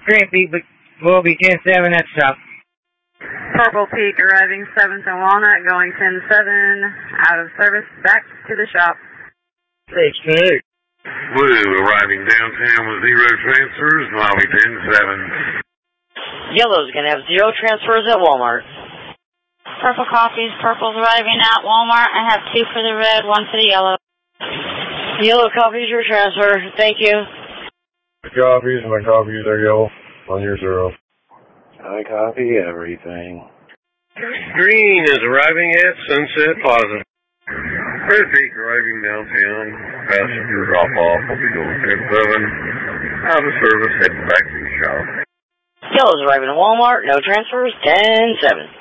Green Peak will be 10-7 at the shop. Purple Peak arriving 7th and Walnut, going 10-7, out of service, back to the shop. 6-8. Blue arriving downtown with 0 transfers, lobby 10-7. Yellow's going to have 0 transfers at Walmart. Purple coffees, purple's arriving at Walmart. I have 2 for the red, 1 for the yellow. Yellow coffees your transfer. Thank you. My copies are yellow. On your 0. I copy everything. Green is arriving at Sunset Plaza. Red Peak arriving downtown. Passenger drop off will be going 10-7. Out of service, heading back to the shop. Yellow's arriving at Walmart. No transfers. 10-7.